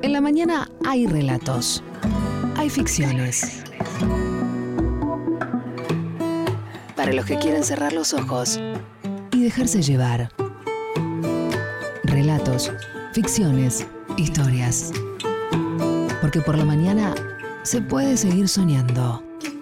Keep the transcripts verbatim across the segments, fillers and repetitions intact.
En la mañana hay relatos, hay ficciones. Para los que quieren cerrar los ojos y dejarse llevar. Relatos, ficciones, historias. Porque por la mañana se puede seguir soñando.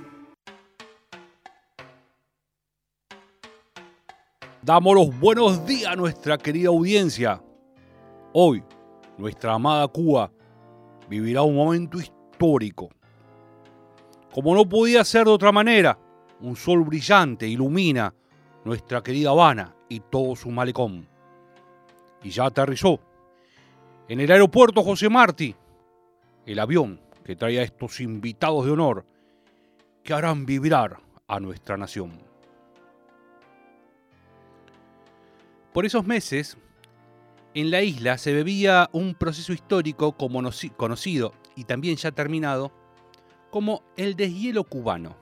Damos los buenos días a nuestra querida audiencia. Hoy, nuestra amada Cuba vivirá un momento histórico. Como no podía ser de otra manera, un sol brillante ilumina nuestra querida Habana y todo su malecón. Y ya aterrizó en el aeropuerto José Martí el avión que trae a estos invitados de honor que harán vibrar a nuestra nación. Por esos meses, en la isla se vivía un proceso histórico como conocido y también ya terminado como el deshielo cubano,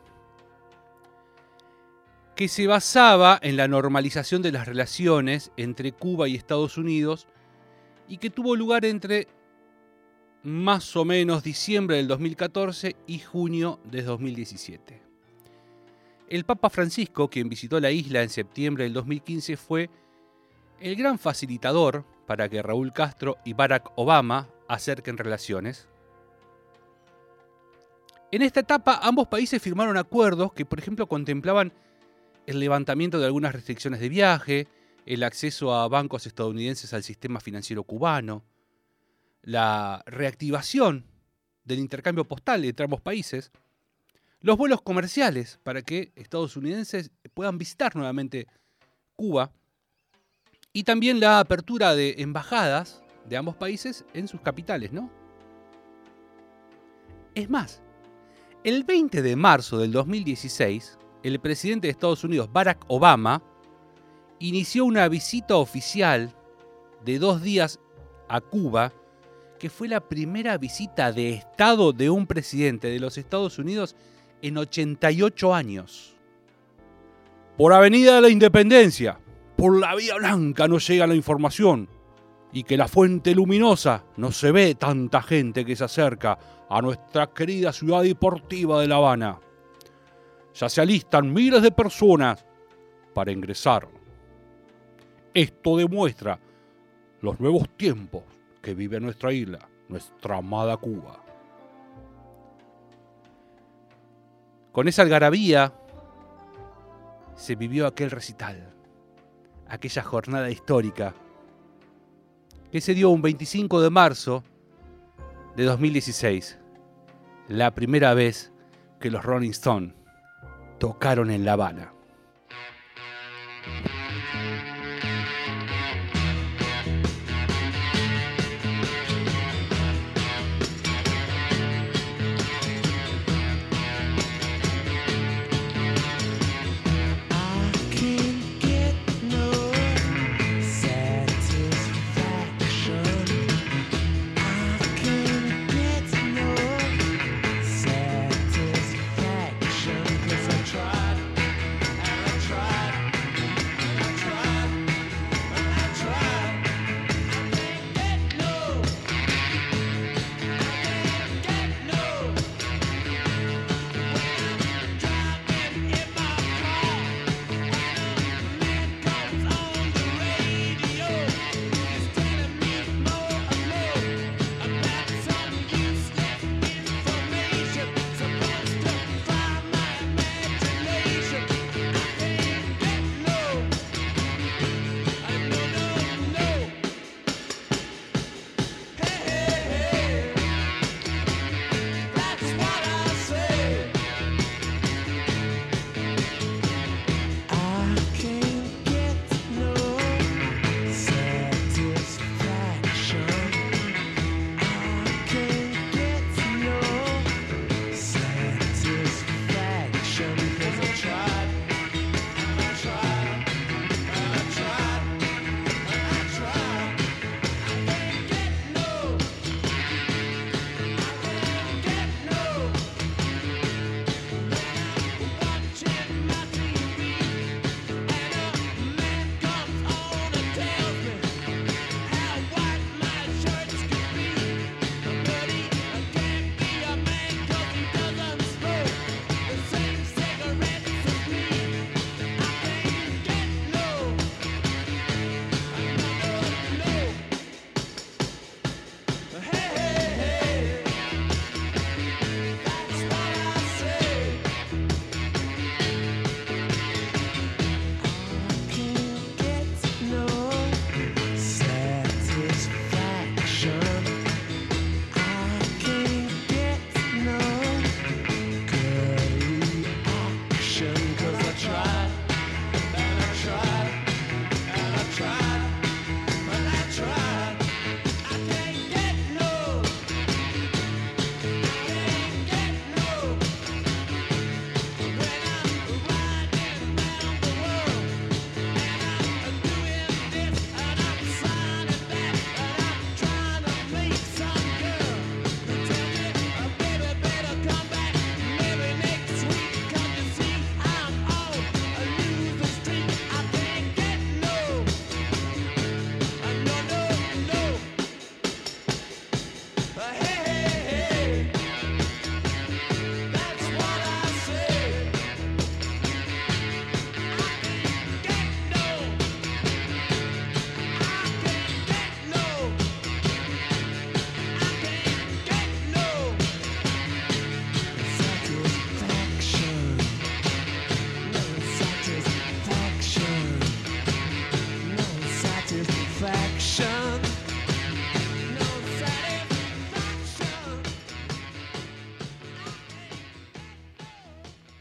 que se basaba en la normalización de las relaciones entre Cuba y Estados Unidos y que tuvo lugar entre más o menos diciembre del dos mil catorce y junio de dos mil diecisiete. El Papa Francisco, quien visitó la isla en septiembre del dos mil quince, fue el gran facilitador para que Raúl Castro y Barack Obama acerquen relaciones. En esta etapa, ambos países firmaron acuerdos que, por ejemplo, contemplaban el levantamiento de algunas restricciones de viaje, el acceso a bancos estadounidenses al sistema financiero cubano, la reactivación del intercambio postal entre ambos países, los vuelos comerciales para que estadounidenses puedan visitar nuevamente Cuba, y también la apertura de embajadas de ambos países en sus capitales, ¿no? Es más, el veinte de marzo del dos mil dieciséis, el presidente de Estados Unidos, Barack Obama, inició una visita oficial de dos días a Cuba, que fue la primera visita de Estado de un presidente de los Estados Unidos en ochenta y ocho años. Por Avenida de la Independencia, por la Vía Blanca no llega la información, y que la Fuente Luminosa no se ve tanta gente que se acerca a nuestra querida ciudad deportiva de La Habana. Ya se alistan miles de personas para ingresar. Esto demuestra los nuevos tiempos que vive nuestra isla, nuestra amada Cuba. Con esa algarabía se vivió aquel recital, aquella jornada histórica que se dio un veinticinco de marzo de dos mil dieciséis, la primera vez que los Rolling Stones tocaron en La Habana.